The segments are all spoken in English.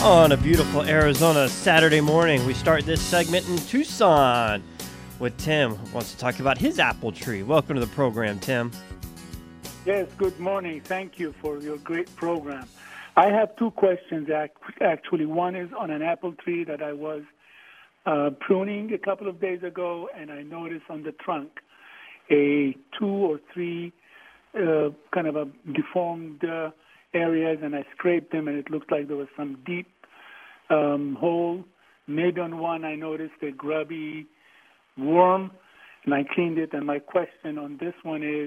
On a beautiful Arizona Saturday morning, we start this segment in Tucson with Tim, who wants to talk about his apple tree. Welcome to the program, Tim. Yes, good morning. Thank you for your great program. I have two questions, actually. One is on an apple tree that I was pruning a couple of days ago, and I noticed on the trunk a 2 or 3 kind of a deformed areas, and I scraped them, and it looked like there was some deep hole. Maybe on one I noticed a grubby worm, and I cleaned it. And my question on this one is,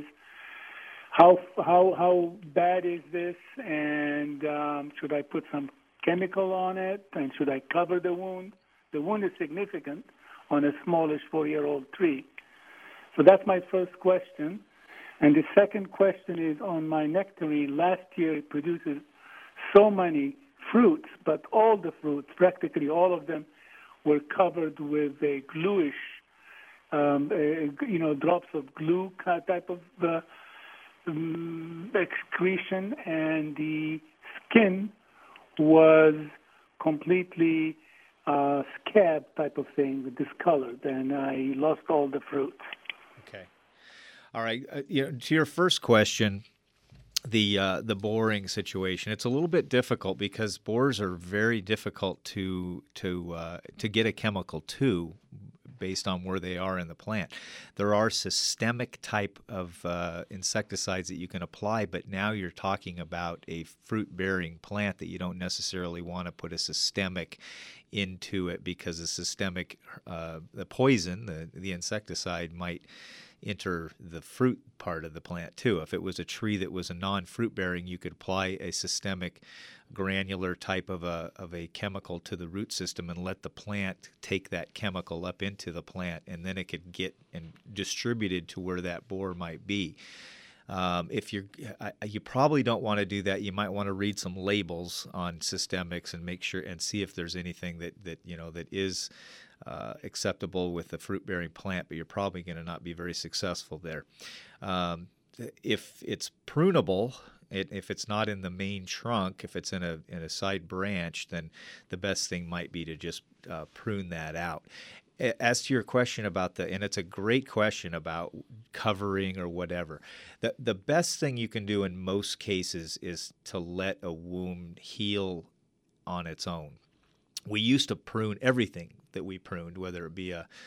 how bad is this, and should I put some chemical on it, and should I cover the wound? The wound is significant on a smallish 4-year-old tree. So that's my first question. And the second question is on my nectarine. Last year it produces so many fruits, but all the fruits, practically all of them, were covered with a gluish, drops of glue type of excretion, and the skin was completely scab type of thing, discolored, and I lost all the fruits. Okay. All right. To your first question, the boring situation, it's a little bit difficult because borers are very difficult to get a chemical to, based on where they are in the plant. There are systemic type of insecticides that you can apply, but now you're talking about a fruit-bearing plant that you don't necessarily want to put a systemic into it, because the systemic, the poison, the insecticide might enter the fruit part of the plant too. If it was a tree that was a non-fruit bearing, you could apply a systemic granular type of a chemical to the root system and let the plant take that chemical up into the plant, and then it could get and distributed to where that borer might be. If you probably don't want to do that. You might want to read some labels on systemics and make sure and see if there's anything that is acceptable with the fruit-bearing plant, but you're probably going to not be very successful there. If it's prunable, if it's not in the main trunk, if it's in a side branch, then the best thing might be to just prune that out. As to your question about and it's a great question about covering or whatever, the best thing you can do in most cases is to let a wound heal on its own. We used to prune everything that we pruned, whether it be a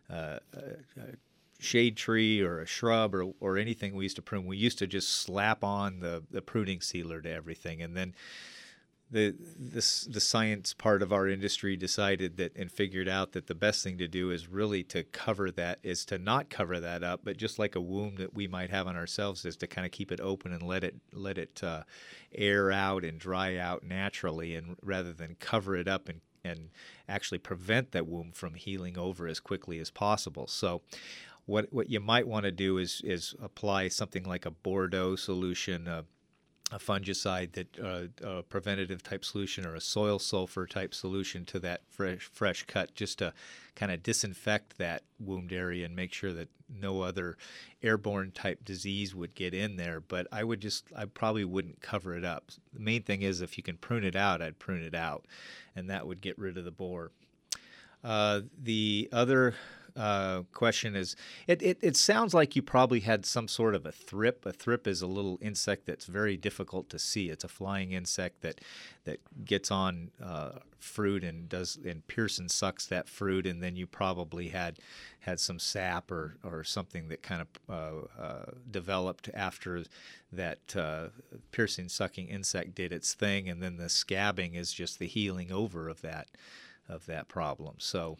shade tree or a shrub or anything we used to prune. We used to just slap on the pruning sealer to everything, and then the science part of our industry decided that and figured out that the best thing to do is really to not cover that up, but just like a wound that we might have on ourselves, is to kind of keep it open and let it air out and dry out naturally, and rather than cover it up and actually prevent that wound from healing over as quickly as possible. So what you might want to do is apply something like a Bordeaux solution, a fungicide, a preventative type solution, or a soil sulfur type solution to that fresh cut, just to kind of disinfect that wound area and make sure that no other airborne type disease would get in there. But I probably wouldn't cover it up. The main thing is, if you can prune it out, I'd prune it out, and that would get rid of the borer. The other question is, it sounds like you probably had some sort of a thrip. A thrip is a little insect that's very difficult to see. It's a flying insect that gets on fruit and Pearson sucks that fruit, and then you probably had some sap or something that kind of developed after that Pearson sucking insect did its thing, and then the scabbing is just the healing over of that problem. So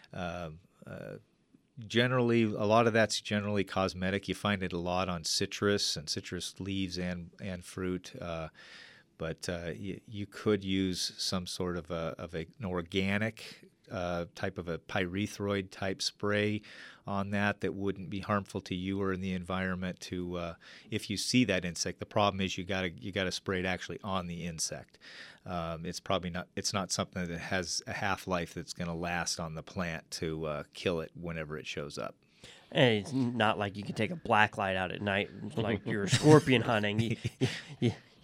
generally, a lot of that's generally cosmetic. You find it a lot on citrus and citrus leaves and fruit, but you could use some sort of an organic type of a pyrethroid type spray on that wouldn't be harmful to you or in the environment. If you see that insect, the problem is you got to spray it actually on the insect. It's not something that has a half-life that's going to last on the plant to kill it whenever it shows up. And it's not like you can take a black light out at night like you're scorpion hunting. You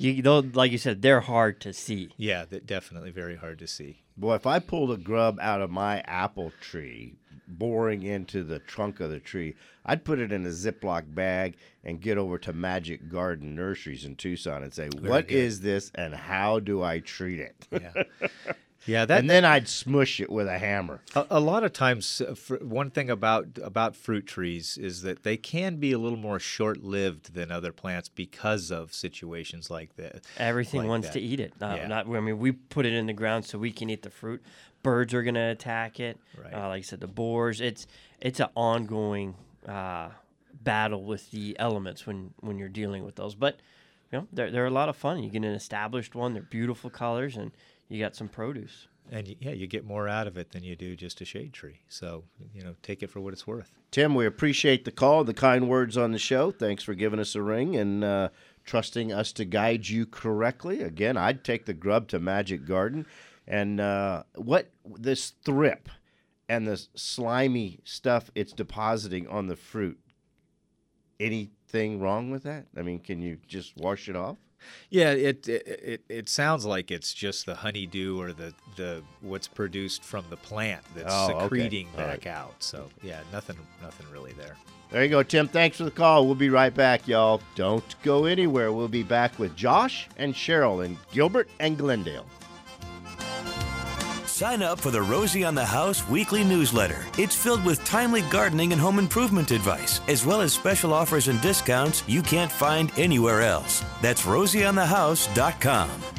like you said, they're hard to see. Yeah, definitely very hard to see. Boy, if I pulled a grub out of my apple tree, boring into the trunk of the tree, I'd put it in a Ziploc bag and get over to Magic Garden Nurseries in Tucson and say, what is this and how do I treat it? Yeah. Yeah, and then I'd smush it with a hammer. A lot of times, one thing about fruit trees is that they can be a little more short-lived than other plants because of situations like that. Everything wants to eat it. We put it in the ground so we can eat the fruit. Birds are going to attack it. Right. Like I said, the boars. It's an ongoing battle with the elements when you're dealing with those. But they're a lot of fun. You get an established one. They're beautiful colors, and you got some produce. And you get more out of it than you do just a shade tree. So, take it for what it's worth. Tim, we appreciate the call, the kind words on the show. Thanks for giving us a ring and trusting us to guide you correctly. Again, I'd take the grub to Magic Garden. And what this thrip and the slimy stuff it's depositing on the fruit, anything wrong with that? I mean, can you just wash it off? Yeah, it sounds like it's just the honeydew or the what's produced from the plant that's secreting back out. So yeah, nothing really there. There you go, Tim. Thanks for the call. We'll be right back, y'all. Don't go anywhere. We'll be back with Josh and Cheryl in Gilbert and Glendale. Sign up for the Rosie on the House weekly newsletter. It's filled with timely gardening and home improvement advice, as well as special offers and discounts you can't find anywhere else. That's rosieonthehouse.com.